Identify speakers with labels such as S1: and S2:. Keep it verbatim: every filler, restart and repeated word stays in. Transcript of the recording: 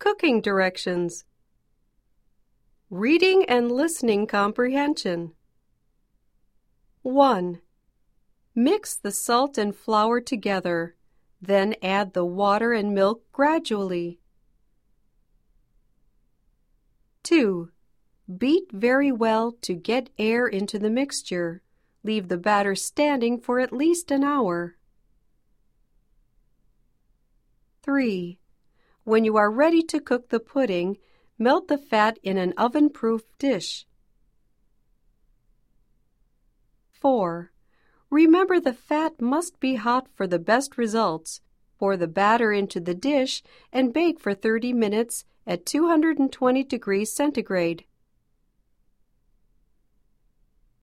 S1: Cooking directions. Reading and listening comprehension. one. Mix the salt and flour together, then add the water and milk gradually. two. Beat very well to get air into the mixture. Leave the batter standing for at least an hour. three. When you are ready to cook the pudding, melt the fat in an oven-proof dish. four. Remember the fat must be hot for the best results. Pour the batter into the dish and bake for thirty minutes at two hundred twenty degrees centigrade.